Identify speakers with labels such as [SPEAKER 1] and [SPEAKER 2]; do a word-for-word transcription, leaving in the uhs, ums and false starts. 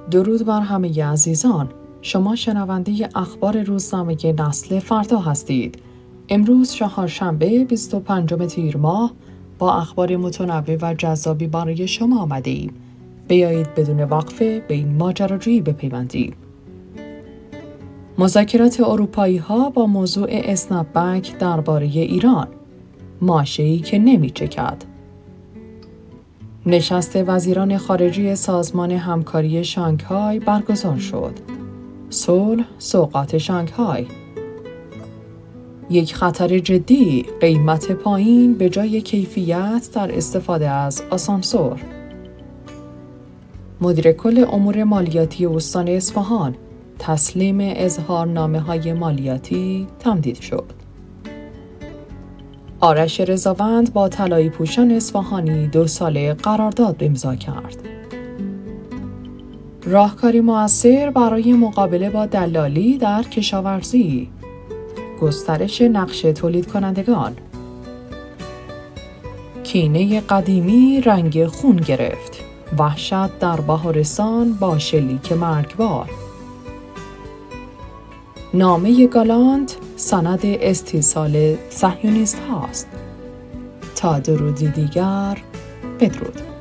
[SPEAKER 1] درود بر همه عزیزان. شما شنونده اخبار روزنامه نسل فردا هستید. امروز چهارشنبه بیست و پنجم تیر ماه با اخبار متنوع و جذابی برای شما آمده ایم. بیایید بدون وقفه به این ماجراجویی بپیوندیم. مذاکرات اروپایی ها با موضوع اسنپ بک درباره ایران، ماشه‌ای که نمی‌چکد. نشست وزیران خارجه سازمان همکاری شانگهای برگزار شد. صلح سوغات شانگهای. یک خطر جدی، قیمت پایین به جای کیفیت در استفاده از آسانسور. مدیر کل امور مالیاتی استان اصفهان تسلیم اظهارنامه‌های مالیاتی تمدید شد. آرش رضاوند با طلایی پوشان اصفهانی دو ساله قرارداد امضا کرد. راهکاری مؤثر برای مقابله با دلالی در کشاورزی. گسترش نقش تولید کنندگان. کینه قدیمی رنگ خون گرفت. وحشت در بهارستان با شلیک مرگبار. نامه گالانت سند استیصال صهیونیست هاست. تا درودی دیگر، بدرود.